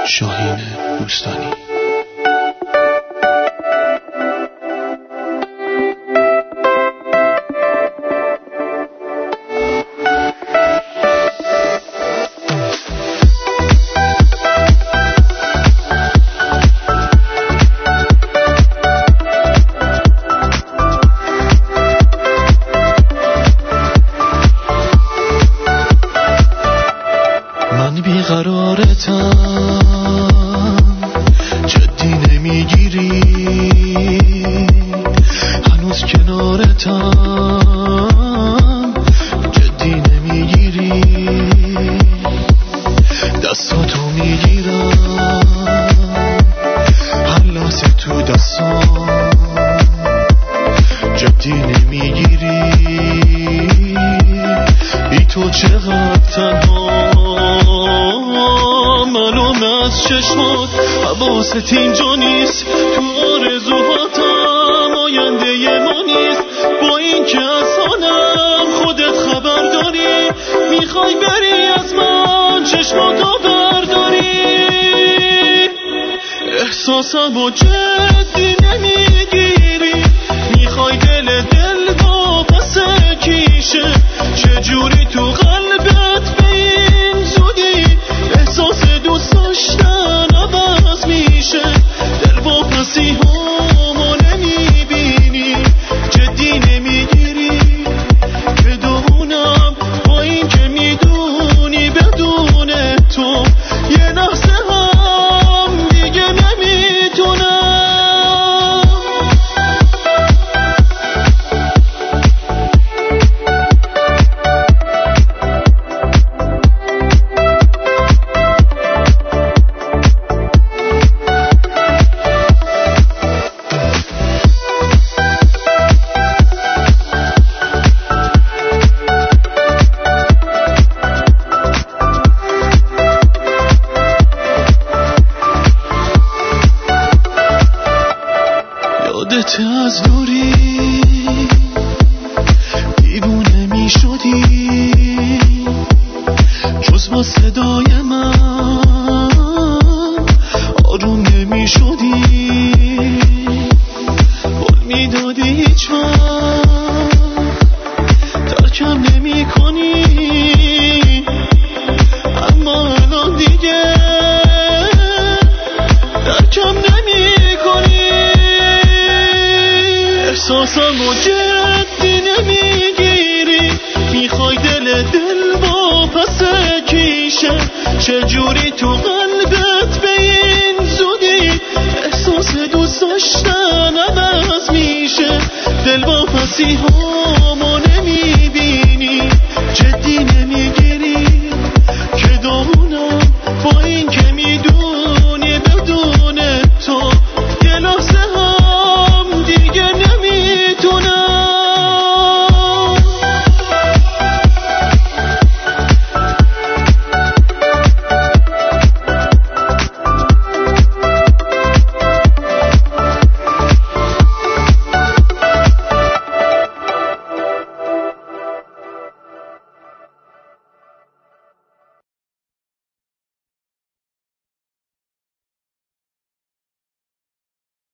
شاهین بوستانی. بیقرارتم جدی نمیگیری هنوز کنارتم جدی نمیگیری دستاتو میگیرم هر لحظه تو دستام جدی نمیگیری بی تو چقدر تنها معلوم از چشمات حواست اینجا نیست تو آرزوهاتم آینده ما نیست با این که از حالم خودت خبر داری میخوای بری از من چشماتو برداری احساسم و جدی نمیگیری میخوای دل واپس کیشه چجوری تو قلبت به این زودی احساس دوست داشتن عوض میشه دل واپسی همو نمیبینی جدی نمیگیری بدونم با این که میدونی بدون تو یه لحظه هم دیگه نمیتونم یادت از دوری دیوونه می شدی جز با صدای من آروم نمی شدی بول می دادی هیچ وقت ترکم نمی کنی اما الان دیگه ترکم نمی کنی احساسم و جدی نمیگیری میخوای دل واپس کیشه چجوری تو قلبت به این زودی احساس دوست داشتن عوض میشه دل واپسی